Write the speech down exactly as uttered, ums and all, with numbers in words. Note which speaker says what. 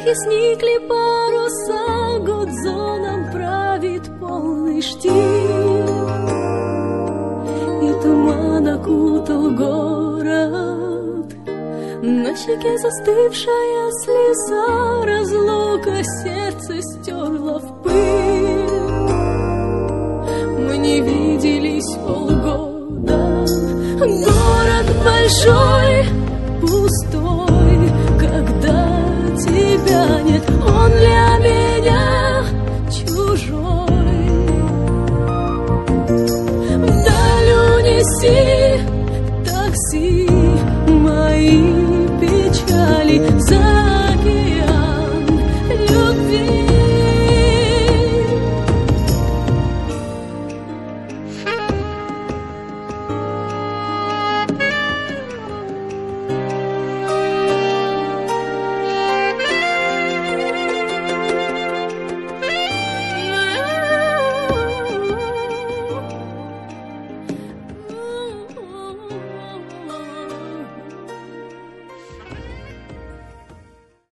Speaker 1: и сникли паруса, год зоном правит полный штиль, и туман окутал город. На щеке застывшая слеза, разлука сердце стерла в пыль. Мы не виделись полгода, город большой, пустой, когда тебя нет, он для меня чужой. Вдаль унеси такси мои печали.